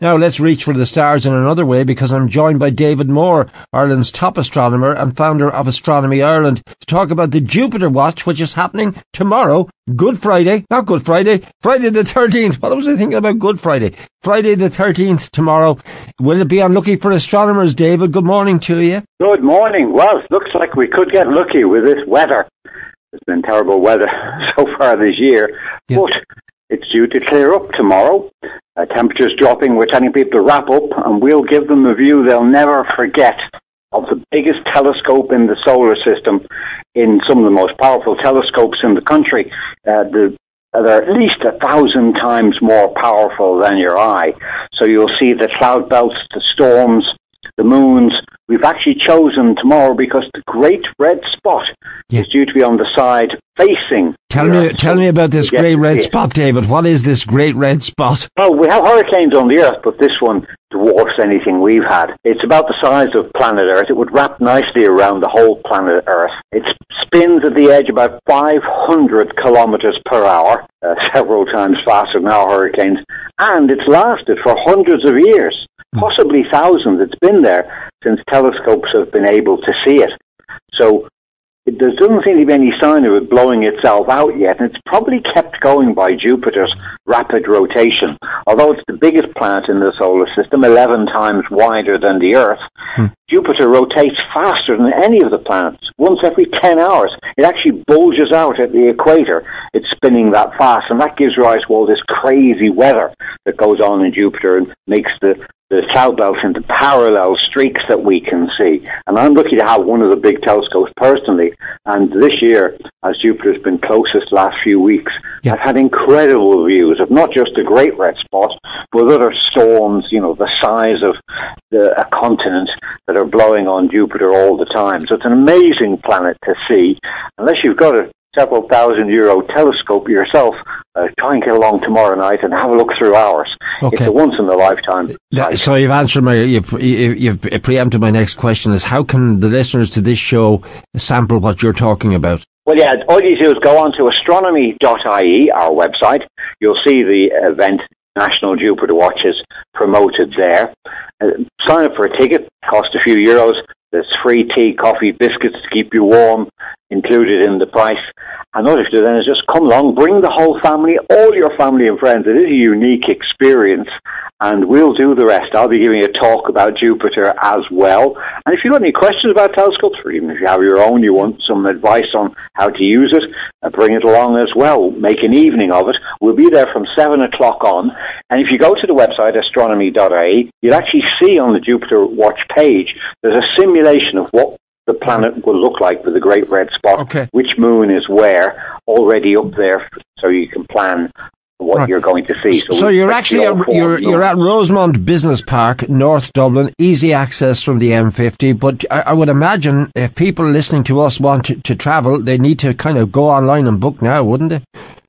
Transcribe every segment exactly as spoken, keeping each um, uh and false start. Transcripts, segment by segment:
Now let's reach for the stars in another way, because I'm joined by David Moore, Ireland's top astronomer and founder of Astronomy Ireland, to talk about the Jupiter Watch, which is happening tomorrow, Good Friday, not Good Friday, Friday the thirteenth. What was I thinking about Good Friday? Friday the thirteenth tomorrow. Will it be unlucky for astronomers, David? Good morning to you. Good morning. Well, it looks like we could get lucky with this weather. It's been terrible weather so far this year, yeah. But it's due to clear up tomorrow. Uh, temperatures dropping. We're telling people to wrap up, and we'll give them a view they'll never forget of the biggest telescope in the solar system, in some of the most powerful telescopes in the country. Uh, the, uh, they're at least a thousand times more powerful than your eye. So you'll see the cloud belts, the storms, the moons. We've actually chosen tomorrow because the Great Red Spot yeah. is due to be on the side facing. Tell me, Earth. Tell so me about this Great Red Spot, David. What is this Great Red Spot? Well, we have hurricanes on the Earth, but this one dwarfs anything we've had. It's about the size of planet Earth. It would wrap nicely around the whole planet Earth. It spins at the edge about five hundred kilometers per hour, uh, several times faster than our hurricanes, and it's lasted for hundreds of years. Possibly thousands. It's been there since telescopes have been able to see it. So it, there doesn't seem to be any sign of it blowing itself out yet, and it's probably kept going by Jupiter's rapid rotation. Although it's the biggest planet in the solar system, eleven times wider than the Earth, hmm. Jupiter rotates faster than any of the planets. Once every ten hours, it actually bulges out at the equator. It's spinning that fast, and that gives rise to all this crazy weather that goes on in Jupiter and makes the the cloud belts into parallel streaks that we can see. And I'm lucky to have one of the big telescopes personally. And this year, as Jupiter's been closest last few weeks, yeah. I've had incredible views of not just the Great Red Spot, but other storms, you know, the size of the, a continent that are blowing on Jupiter all the time. So it's an amazing planet to see. Unless you've got a several thousand euro telescope yourself, uh, try and get along tomorrow night and have a look through ours. Okay. It's a once in a lifetime. Yeah, so you've answered my, you've, you've preempted my next question, is how can the listeners to this show sample what you're talking about? Well, yeah, all you do is go on to astronomy dot I E, our website. You'll see the event, National Jupiter Watches, promoted there. Uh, sign up for a ticket, cost a few euros. There's free tea, coffee, biscuits to keep you warm, included in the price. And all you have to do then is just come along, bring the whole family, all your family and friends. It is a unique experience, and we'll do the rest. I'll be giving a talk about Jupiter as well. And if you've got any questions about telescopes, or even if you have your own, you want some advice on how to use it, uh, bring it along as well. Make an evening of it. We'll be there from seven o'clock on. And if you go to the website, astronomy dot I E, you'll actually see on the Jupiter Watch page, there's a simulation of what the planet will look like with the Great Red Spot, okay. which moon is where, already up there, so you can plan what right. you're going to see. So, so you're actually at, you're you're at Rosemont Business Park, North Dublin, easy access from the M fifty. But I, I would imagine if people listening to us want to, to travel, they need to kind of go online and book now, wouldn't they?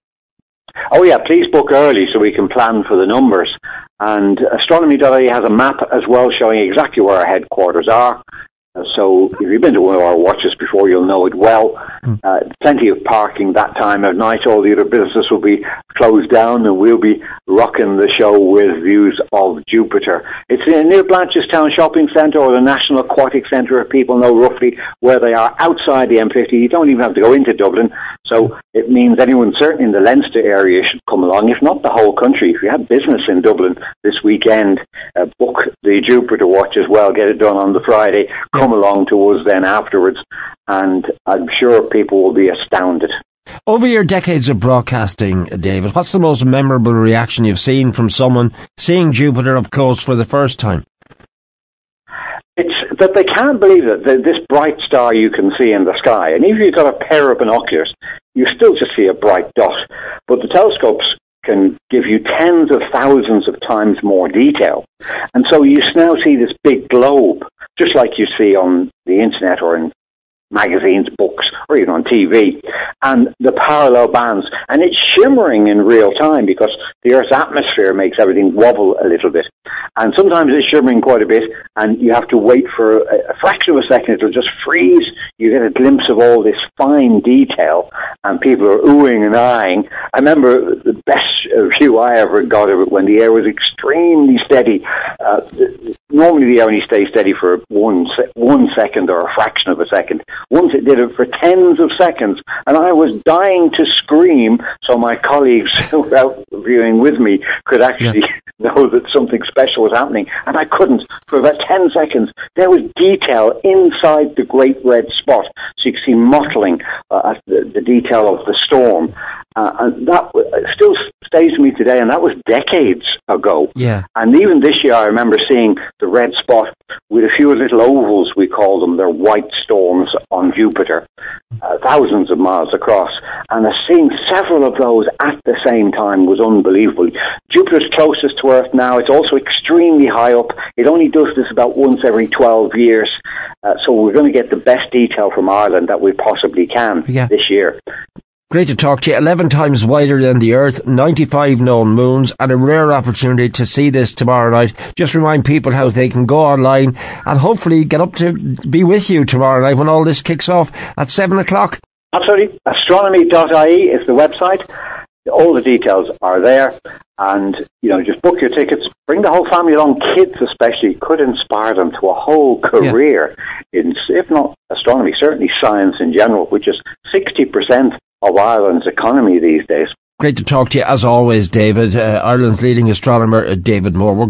Oh yeah, please book early so we can plan for the numbers. And astronomy dot I E has a map as well showing exactly where our headquarters are. So if you've been to one of our watches before, you'll know it well. Uh, plenty of parking that time of night. All the other businesses will be closed down, and we'll be rocking the show with views of Jupiter. It's near Blanchardstown Shopping Centre or the National Aquatic Centre, if people know roughly where they are outside the M fifty. You don't even have to go into Dublin. So it means anyone certainly in the Leinster area should come along, if not the whole country. If you have business in Dublin this weekend, uh, book the Jupiter Watch as well. Get it done on the Friday. Come along to us then afterwards, and I'm sure people will be astounded. Over your decades of broadcasting, David, what's the most memorable reaction you've seen from someone seeing Jupiter up close for the first time? It's that they can't believe it, that this bright star you can see in the sky, and even if you've got a pair of binoculars, you still just see a bright dot. But the telescopes can give you tens of thousands of times more detail. And so you now see this big globe, just like you see on the internet or in magazines, books, or even on T V, and the parallel bands. And it's shimmering in real time because the Earth's atmosphere makes everything wobble a little bit. And sometimes it's shimmering quite a bit, and you have to wait for a, a fraction of a second. It'll just freeze. You get a glimpse of all this fine detail, and people are oohing and eyeing. I remember the best view I ever got of it when the air was extremely steady. Uh, normally the air only stays steady for one se- one second or a fraction of a second. Once it did it for tens of seconds, and I was dying to scream so my colleagues who were out viewing with me could actually yeah. know that something special was happening, and I couldn't. For about ten seconds, there was detail inside the great red spot, so you could see mottling uh, the, the detail of the storm. Uh, and that w- still stays with me today, and that was decades ago. Yeah. And even this year, I remember seeing the red spot with a few little ovals, we call them. They're white storms on Jupiter, uh, thousands of miles across. And uh, seeing several of those at the same time was unbelievable. Jupiter's closest to Earth now. It's also extremely high up. It only does this about once every twelve years. Uh, so we're going to get the best detail from Ireland that we possibly can yeah. this year. Great to talk to you. eleven times wider than the Earth, ninety-five known moons, and a rare opportunity to see this tomorrow night. Just remind people how they can go online and hopefully get up to be with you tomorrow night when all this kicks off at seven o'clock. Absolutely. astronomy dot I E is the website. All the details are there. And, you know, just book your tickets. Bring the whole family along. Kids especially could inspire them to a whole career yeah. in, if not astronomy, certainly science in general, which is sixty percent of Ireland's economy these days. Great to talk to you, as always, David. Uh, Ireland's leading astronomer, uh, David Moore. We're